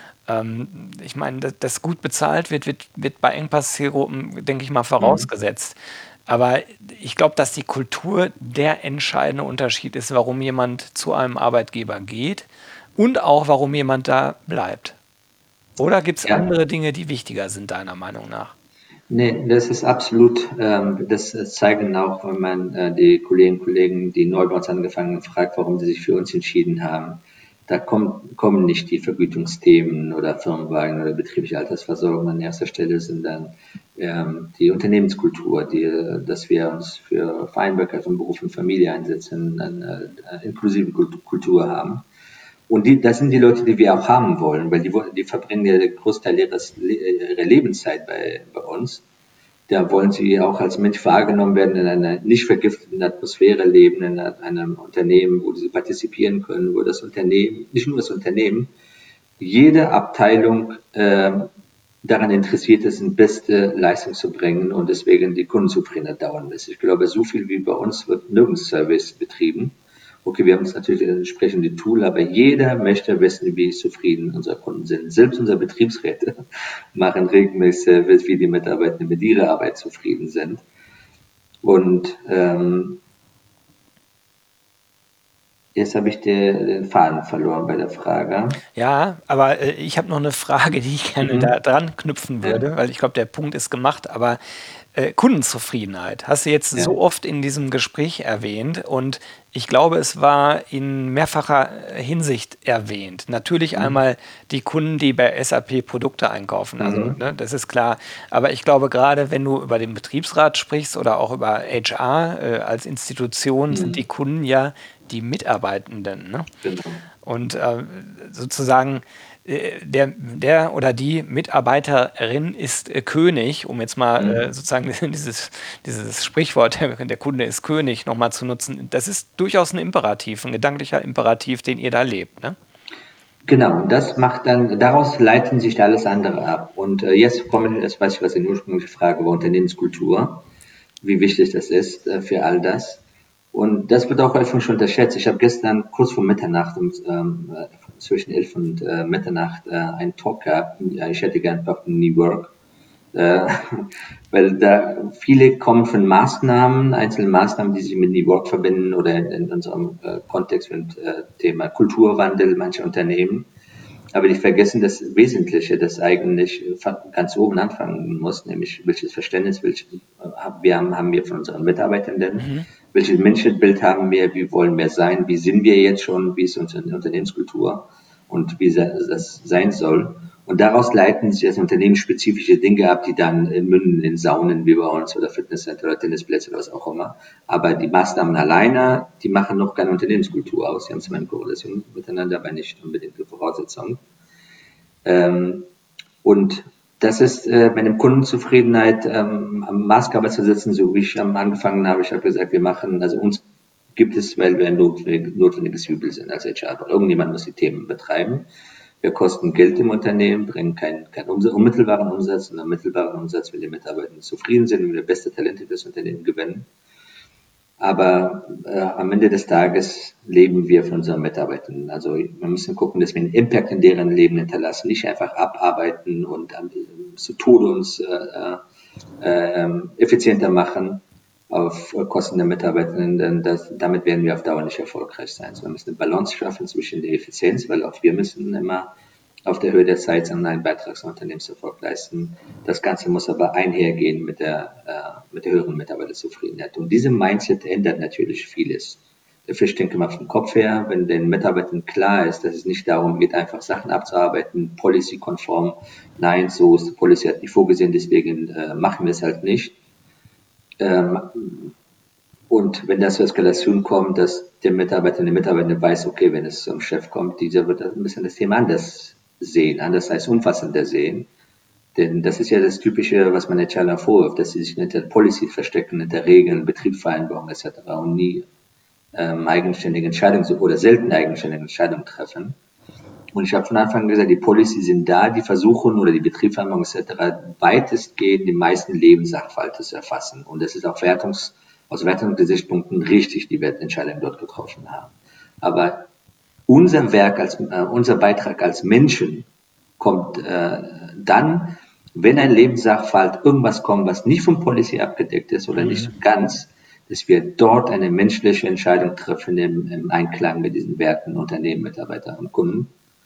Ähm, ich meine, dass das gut bezahlt wird, wird, wird bei Engpass-Zielgruppen, denke ich mal, Mhm. vorausgesetzt. Aber ich glaube, dass die Kultur der entscheidende Unterschied ist, warum jemand zu einem Arbeitgeber geht und auch warum jemand da bleibt. Oder gibt es Ja, andere Dinge, die wichtiger sind, deiner Meinung nach? nee, das ist absolut, ähm, das äh, zeigen auch, wenn man äh, die Kolleginnen und Kollegen, die neu bei uns angefangen haben, fragt, warum sie sich für uns entschieden haben. Da kommt, kommen nicht die Vergütungsthemen oder Firmenwagen oder betriebliche Altersversorgung an erster Stelle, sondern ähm, die Unternehmenskultur, die, äh, dass wir uns für Vereinbarkeit von Beruf und Familie einsetzen, eine äh, inklusive Kult- Kultur haben. Und die, das sind die Leute, die wir auch haben wollen, weil die, wo- die verbringen ja den Großteil ihres, Le- ihrer Lebenszeit bei, bei uns. Da wollen sie auch als Mensch wahrgenommen werden, in einer nicht vergifteten Atmosphäre leben, in einem Unternehmen, wo sie partizipieren können, wo das Unternehmen, nicht nur das Unternehmen, jede Abteilung ähm, daran interessiert ist, eine beste Leistung zu bringen und deswegen die Kundenzufriedenheit dauern ist. Ich glaube, so viel wie bei uns wird nirgends Service betrieben. Okay, wir haben jetzt natürlich ein entsprechendes Tool, aber jeder möchte wissen, wie zufrieden unsere Kunden sind. Selbst unsere Betriebsräte machen regelmäßig, wie die Mitarbeiter mit ihrer Arbeit zufrieden sind. Und ähm, jetzt habe ich den, den Faden verloren bei der Frage. Ja, aber äh, ich habe noch eine Frage, die ich gerne da Mhm. dran knüpfen Ja, würde, weil ich glaube, der Punkt ist gemacht, aber äh, Kundenzufriedenheit hast du jetzt ja. so oft in diesem Gespräch erwähnt und ich glaube, es war in mehrfacher äh, Hinsicht erwähnt. Natürlich Mhm. einmal die Kunden, die bei S A P Produkte einkaufen, also Mhm. ne, das ist klar. Aber ich glaube, gerade wenn du über den Betriebsrat sprichst oder auch über H R äh, als Institution, sind die Mhm. Kunden ja die Mitarbeitenden. Ne? Genau. Und äh, sozusagen äh, der, der oder die Mitarbeiterin ist äh, König, um jetzt mal äh, Mhm. sozusagen dieses, dieses Sprichwort, der, der Kunde ist König, nochmal zu nutzen. Das ist durchaus ein Imperativ, ein gedanklicher Imperativ, den ihr da lebt. Ne? Genau, und das macht dann, daraus leiten sich alles andere ab. Und äh, jetzt komme ich, jetzt weiß ich, was die ursprüngliche Frage war, Unternehmenskultur, wie wichtig das ist äh, für all das. Und das wird auch häufig schon unterschätzt. Ich habe gestern kurz vor Mitternacht, um, ähm, äh, zwischen elf und äh, Mitternacht, äh, einen Talk gehabt. Ja, ich hätte gern auf New Work. Äh, weil da viele kommen von Maßnahmen, einzelne Maßnahmen, die sich mit New Work verbinden oder in, in unserem äh, Kontext mit äh, Thema Kulturwandel mancher Unternehmen. Aber die vergessen das Wesentliche, das eigentlich ganz oben anfangen muss, nämlich welches Verständnis welches wir haben, haben wir von unseren Mitarbeitenden, Mhm. welches Menschenbild haben wir, wie wollen wir sein, wie sind wir jetzt schon, wie ist unsere Unternehmenskultur und wie das sein soll. Und daraus leiten sich jetzt unternehmensspezifische Dinge ab, die dann münden in Saunen wie bei uns oder Fitnesscenter oder Tennisplätze oder was auch immer. Aber die Maßnahmen alleine, die machen noch keine Unternehmenskultur aus. Sie haben zwar eine Korrelation miteinander, aber nicht unbedingt eine Voraussetzung. Ähm, und das ist äh, meine Kundenzufriedenheit ähm, am Maßgabe zu setzen, so wie ich am angefangen habe. Ich habe gesagt, wir machen, also uns gibt es, weil wir ein notwendig, notwendiges Übel sind als H R. Irgendjemand muss die Themen betreiben. Wir kosten Geld im Unternehmen, bringen keinen kein unmittelbaren Umsatz, sondern mittelbaren Umsatz, wenn die Mitarbeiter zufrieden sind, wenn wir beste Talente fürs Unternehmen gewinnen. Aber äh, am Ende des Tages leben wir von unseren Mitarbeitern. Also wir müssen gucken, dass wir einen Impact in deren Leben hinterlassen, nicht einfach abarbeiten und äh, zu Tode uns äh, äh, effizienter machen auf Kosten der Mitarbeitenden, denn das, damit werden wir auf Dauer nicht erfolgreich sein. So, wir müssen eine Balance schaffen zwischen der Effizienz, weil auch wir müssen immer auf der Höhe der Zeit einen Beitrag zum Unternehmenserfolg leisten. Das Ganze muss aber einhergehen mit der, äh, mit der höheren Mitarbeiterzufriedenheit. Und diesem Mindset ändert natürlich vieles. Der Fisch denkt immer vom Kopf her, wenn den Mitarbeitern klar ist, dass es nicht darum geht, einfach Sachen abzuarbeiten, policy-konform. Nein, so ist die Policy halt nicht vorgesehen, deswegen äh, machen wir es halt nicht. Ähm, und wenn das zur Eskalation kommt, dass der Mitarbeiter, der Mitarbeiter weiß, okay, wenn es zum Chef kommt, dieser wird ein bisschen das Thema anders sehen, anders als umfassender sehen. Denn das ist ja das Typische, was man der Challenger vorwirft, dass sie sich hinter der Policy verstecken, hinter Regeln, Betriebsvereinbarungen et cetera und nie ähm, eigenständige Entscheidungen oder selten eigenständige Entscheidungen treffen. Und ich habe von Anfang an gesagt, die Policy sind da, die versuchen oder die Betriebsvereinbarungen et cetera weitestgehend die meisten Lebenssachverhalte zu erfassen. Und das ist auch Wertungs, aus Wertungsgesichtspunkten richtig, die Wertentscheidungen dort getroffen haben. Aber unser Werk als äh, unser Beitrag als Menschen kommt äh, dann, wenn ein Lebenssachverhalt irgendwas kommt, was nicht vom Policy abgedeckt ist oder nicht Mhm. so ganz, dass wir dort eine menschliche Entscheidung treffen im, im Einklang mit diesen Werten, Unternehmen, Mitarbeiter und Kunden.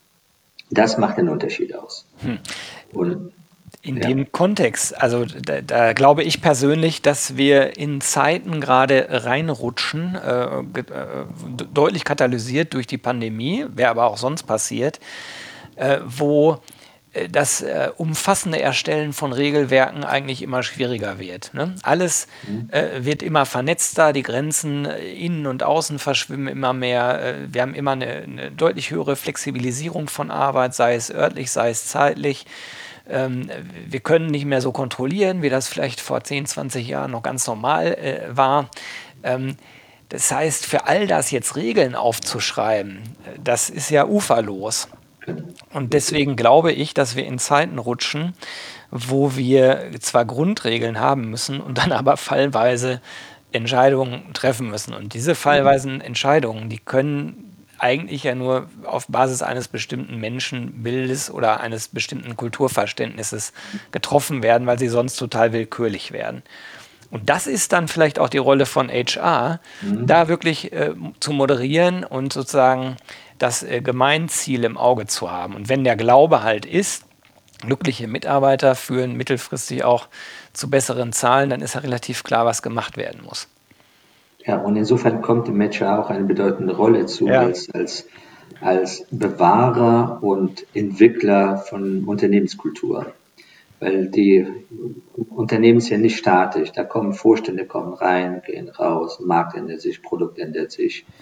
Das macht den Unterschied aus. Hm. Und In ja. dem Kontext, also da, da glaube ich persönlich, dass wir in Zeiten gerade reinrutschen, äh, ge- äh, deutlich katalysiert durch die Pandemie, wäre aber auch sonst passiert, äh, wo äh, das äh, umfassende Erstellen von Regelwerken eigentlich immer schwieriger wird. Ne? Alles Hm? äh, wird immer vernetzter, die Grenzen äh, innen und außen verschwimmen immer mehr. Äh, wir haben immer eine, eine deutlich höhere Flexibilisierung von Arbeit, sei es örtlich, sei es zeitlich. Ähm, wir können nicht mehr so kontrollieren, wie das vielleicht vor zehn, zwanzig Jahren noch ganz normal äh, war. Ähm, das heißt, für all das jetzt Regeln aufzuschreiben, äh, das ist ja uferlos. Genau. Und Richtig. deswegen glaube ich, dass wir in Zeiten rutschen, wo wir zwar Grundregeln haben müssen und dann aber fallweise Entscheidungen treffen müssen. Und diese Mhm. fallweisen Entscheidungen, die können eigentlich ja nur auf Basis eines bestimmten Menschenbildes oder eines bestimmten Kulturverständnisses getroffen werden, weil sie sonst total willkürlich werden. Und das ist dann vielleicht auch die Rolle von H R, Mhm. da wirklich äh, zu moderieren und sozusagen das äh, Gemeinziel im Auge zu haben. Und wenn der Glaube halt ist, glückliche Mitarbeiter führen mittelfristig auch zu besseren Zahlen, dann ist ja relativ klar, was gemacht werden muss. Ja, und insofern kommt dem H R auch eine bedeutende Rolle zu Ja. als, als, als Bewahrer und Entwickler von Unternehmenskultur. Weil die Unternehmen sind ja nicht statisch. Da kommen Vorstände, kommen rein, gehen raus, Markt ändert sich, Produkt ändert sich.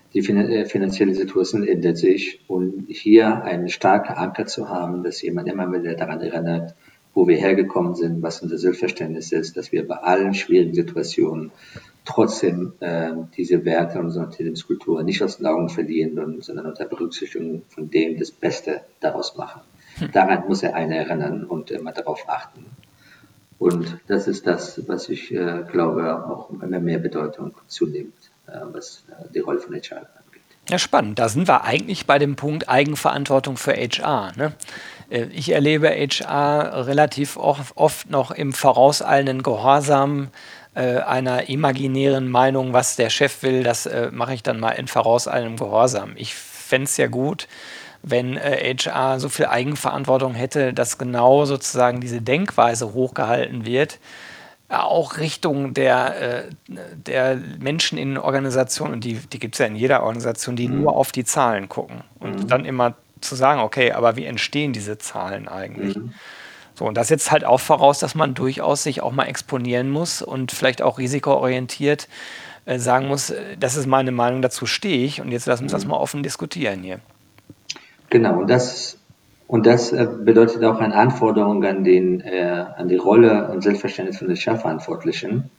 die finanzielle Situation ändert sich und hier einen starken Anker zu haben, dass jemand immer wieder daran erinnert, wo wir hergekommen sind, was unser Selbstverständnis ist, dass wir bei allen schwierigen Situationen trotzdem äh, diese Werte und unsere Unternehmenskultur nicht aus den Augen verlieren, und, sondern unter Berücksichtigung von dem das Beste daraus machen. Hm. Daran muss er einen erinnern und immer darauf achten. Und das ist das, was ich äh, glaube, auch immer mehr Bedeutung zunimmt, äh, was äh, die Rolle von H R angeht. Ja, spannend. Da sind wir eigentlich bei dem Punkt Eigenverantwortung für H R. Ne? Ich erlebe H R relativ oft, oft noch im vorauseilenden Gehorsam äh, einer imaginären Meinung, was der Chef will, das äh, mache ich dann mal in vorauseilendem Gehorsam. Ich fände es ja gut, wenn äh, H R so viel Eigenverantwortung hätte, dass genau sozusagen diese Denkweise hochgehalten wird, auch Richtung der, äh, der Menschen in Organisationen, und die, die gibt es ja in jeder Organisation, die mhm. nur auf die Zahlen gucken und mhm. dann immer zu sagen, okay, aber wie entstehen diese Zahlen eigentlich? Mhm. So, und das setzt halt auch voraus, dass man durchaus sich auch mal exponieren muss und vielleicht auch risikoorientiert äh, sagen muss, das ist meine Meinung, dazu stehe ich, und jetzt lassen wir uns mhm. das mal offen diskutieren hier. Genau, und das Und das äh, bedeutet auch eine Anforderung an, den, äh, an die Rolle und Selbstverständnis von den Chefverantwortlichen,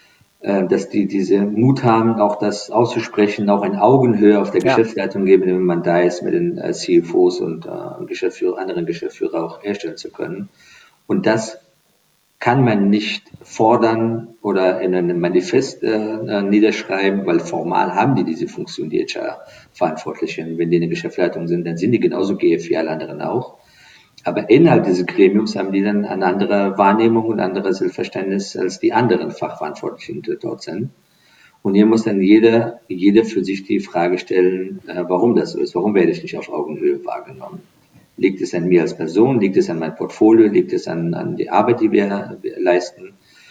äh, dass die diese Mut haben, auch das auszusprechen, auch in Augenhöhe auf der ja. Geschäftsleitung geben, wenn man da ist, mit den äh, C F Os und äh, Geschäftsführer, anderen Geschäftsführer auch herstellen zu können. Und das kann man nicht fordern oder in einem Manifest äh, niederschreiben, weil formal haben die diese Funktion, die H R-Verantwortlichen. Wenn die in der Geschäftsleitung sind, dann sind die genauso G F wie alle anderen auch. Aber innerhalb dieses Gremiums haben die dann eine andere Wahrnehmung und anderes Selbstverständnis als die anderen Fachverantwortlichen, die dort sind. Und hier muss dann jeder, jeder für sich die Frage stellen, äh, warum das so ist. Warum werde ich nicht auf Augenhöhe wahrgenommen? Liegt es an mir als Person? Liegt es an meinem Portfolio? Liegt es an, an die Arbeit, die wir, wir leisten?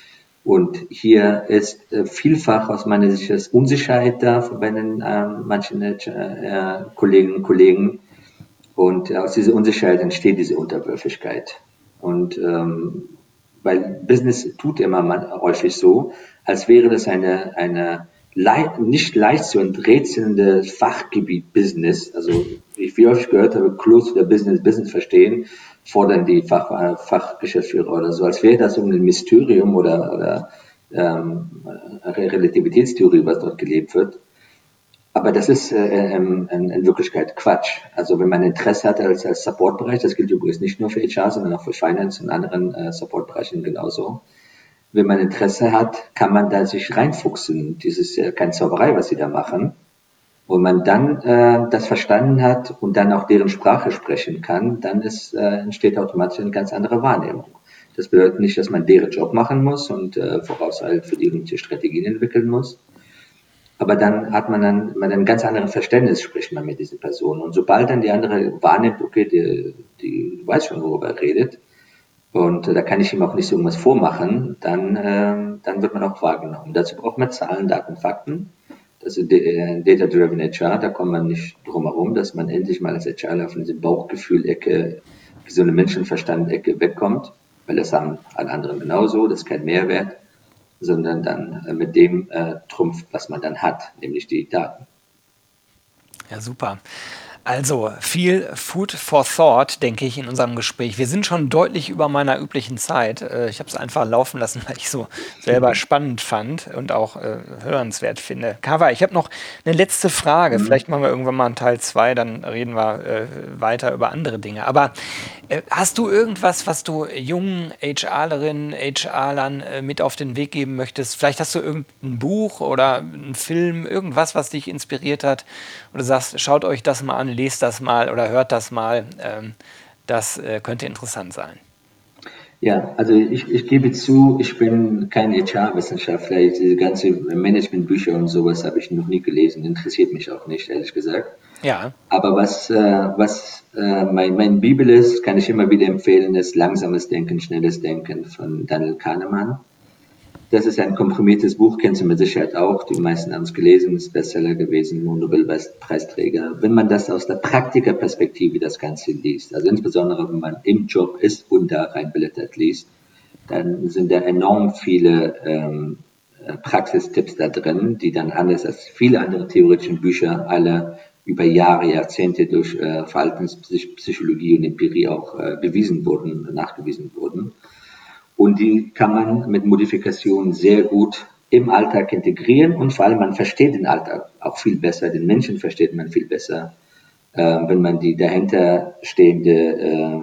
Und hier ist äh, vielfach aus meiner Sicht das Unsicherheit da bei den äh, manchen äh, Kolleginnen und Kollegen. Und äh, aus dieser Unsicherheit entsteht diese Unterwürfigkeit. Und ähm, weil Business tut immer man, häufig so, als wäre das eine, eine leicht, nicht leicht zu enträtselnde Fachgebiet Business. Also ich wie häufig gehört habe, close to the business, Business verstehen, fordern die Fach, Fachgeschäftsführer oder so, als wäre das so ein Mysterium oder, oder ähm, Relativitätstheorie, was dort gelebt wird. Aber das ist äh, in, in Wirklichkeit Quatsch. Also wenn man Interesse hat als, als Supportbereich, das gilt übrigens nicht nur für H R, sondern auch für Finance und anderen äh, Supportbereichen genauso. Wenn man Interesse hat, kann man da sich reinfuchsen. Das ist ja keine Zauberei, was sie da machen. Und man dann äh, das verstanden hat und dann auch deren Sprache sprechen kann, dann ist, äh, entsteht automatisch eine ganz andere Wahrnehmung. Das bedeutet nicht, dass man deren Job machen muss und äh, voraus halt für die Strategien entwickeln muss. Aber dann hat man dann mit einem ganz anderen Verständnis, spricht man mit diesen Personen. Und sobald dann die andere wahrnimmt, okay, die, die weiß schon, worüber er redet, und äh, da kann ich ihm auch nicht so irgendwas vormachen, dann, äh, dann wird man auch wahrgenommen. Dazu braucht man Zahlen, Daten, Fakten. Das ist äh, Data-Driven H R, da kommt man nicht drum herum, dass man endlich mal als H R von diese Bauchgefühl-Ecke, so eine Menschenverstand-Ecke wegkommt, weil das haben alle anderen genauso, das ist kein Mehrwert, sondern dann äh, mit dem äh, trumpft, was man dann hat, nämlich die Daten. Ja, super. Also viel Food for Thought, denke ich, in unserem Gespräch. Wir sind schon deutlich über meiner üblichen Zeit. Ich habe es einfach laufen lassen, weil ich so selber spannend fand und auch äh, hörenswert finde. Kawa, ich habe noch eine letzte Frage. Mhm. Vielleicht machen wir irgendwann mal einen Teil zwei, dann reden wir äh, weiter über andere Dinge. Aber äh, hast du irgendwas, was du jungen HRlerinnen, HRlern äh, mit auf den Weg geben möchtest? Vielleicht hast du irgendein Buch oder einen Film, irgendwas, was dich inspiriert hat, oder du sagst, schaut euch das mal an, lest das mal oder hört das mal. Ähm, das äh, könnte interessant sein. Ja, also ich, ich gebe zu, ich bin kein H R-Wissenschaftler. Diese ganze Managementbücher und sowas habe ich noch nie gelesen. Interessiert mich auch nicht, ehrlich gesagt. Ja. Aber was, äh, was äh, mein, mein Bibel ist, kann ich immer wieder empfehlen, ist Langsames Denken, Schnelles Denken von Daniel Kahnemann. Das ist ein komprimiertes Buch, kennst du mit Sicherheit auch. Die meisten haben es gelesen, ist Bestseller gewesen, Nobelpreisträger. Wenn man das aus der Praktikerperspektive das Ganze liest, also insbesondere wenn man im Job ist und da reinblättert liest, dann sind da enorm viele ähm, äh, Praxistipps da drin, die dann anders als viele andere theoretische Bücher alle über Jahre, Jahrzehnte durch äh, Verhaltenspsychologie und Empirie auch äh, bewiesen wurden, nachgewiesen wurden. Und die kann man mit Modifikationen sehr gut im Alltag integrieren und vor allem man versteht den Alltag auch viel besser, den Menschen versteht man viel besser, äh, wenn man die dahinter stehende äh,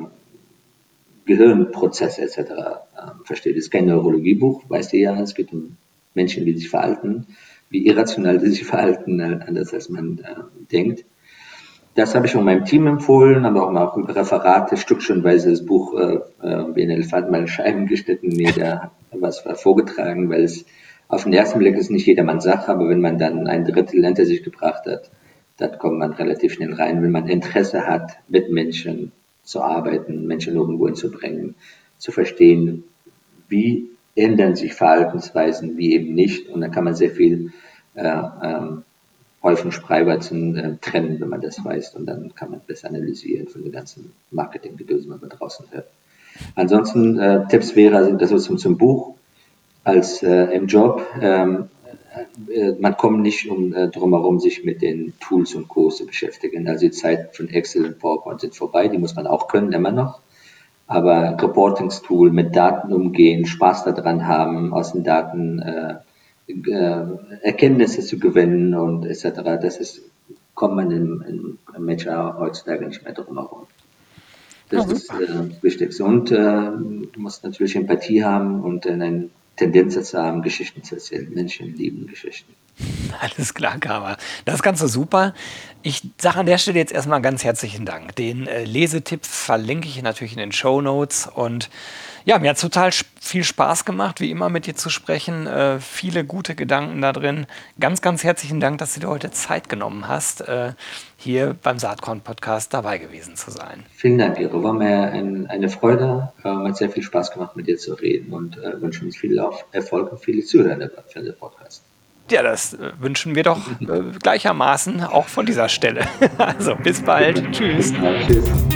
Gehirnprozesse et cetera äh, versteht. Es ist kein Neurologiebuch, weißt du ja, es geht um Menschen, wie sie sich verhalten, wie irrational sie sich verhalten, äh, anders als man äh, denkt. Das habe ich auch meinem Team empfohlen, aber auch mal auch über Referate, stückchenweise das Buch äh, wie ein Elefant mal Scheiben geschnitten, mir da was vorgetragen, weil es auf den ersten Blick ist nicht jedermanns Sache, aber wenn man dann ein Drittel hinter sich gebracht hat, dann kommt man relativ schnell rein, wenn man Interesse hat, mit Menschen zu arbeiten, Menschen irgendwo hinzubringen, zu verstehen, wie ändern sich Verhaltensweisen, wie eben nicht, und dann kann man sehr viel äh, ähm, Häufen Spreiweizen äh, trennen, wenn man das weiß, und dann kann man besser analysieren von den ganzen Marketing-Gedöns, was man draußen hört. Ansonsten äh, Tipps wäre, also das ist zum, zum Buch, als äh, im Job, ähm, äh, man kommt nicht um, äh, drum herum, sich mit den Tools und Co. zu beschäftigen. Also die Zeit von Excel und PowerPoint sind vorbei, die muss man auch können, immer noch. Aber Reportingstool, mit Daten umgehen, Spaß daran haben, aus den Daten äh, äh, Erkenntnisse zu gewinnen und et cetera. Das ist, kommt man im, im, im H R heutzutage nicht mehr drum herum. Das Ja, ist äh, das Wichtigste. Und äh, du musst natürlich Empathie haben und äh, eine Tendenz dazu haben, Geschichten zu erzählen. Menschen lieben Geschichten. Alles klar, Kramer. Das Ganze super. Ich sage an der Stelle jetzt erstmal ganz herzlichen Dank. Den äh, Lesetipps verlinke ich natürlich in den Shownotes. Und ja, mir hat es total viel Spaß gemacht, wie immer mit dir zu sprechen. Äh, viele gute Gedanken da drin. Ganz, ganz herzlichen Dank, dass du dir heute Zeit genommen hast, äh, hier beim Saatkorn-Podcast dabei gewesen zu sein. Vielen Dank, Gero. War mir ein, eine Freude. Äh, hat sehr viel Spaß gemacht, mit dir zu reden, und äh, wünsche uns viel Erfolg und viele Zuhörer für den Podcast. Ja, das äh, wünschen wir doch äh, gleichermaßen auch von dieser Stelle. Also bis bald. Tschüss. Ja, tschüss.